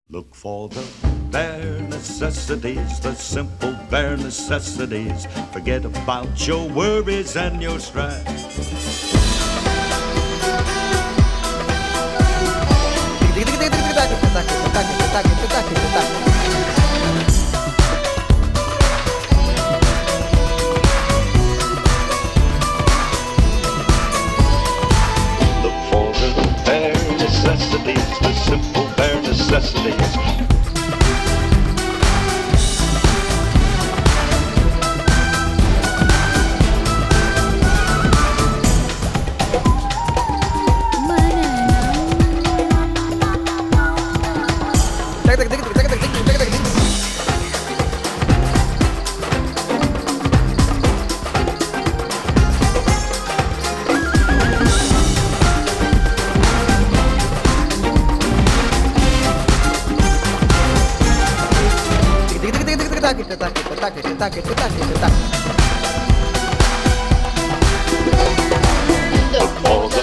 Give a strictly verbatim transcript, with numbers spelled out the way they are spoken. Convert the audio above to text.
Look for the bare necessities, the simple bare necessities. Forget about your worries and your strife. Look for the bare necessities, the simple bare necessities. Look for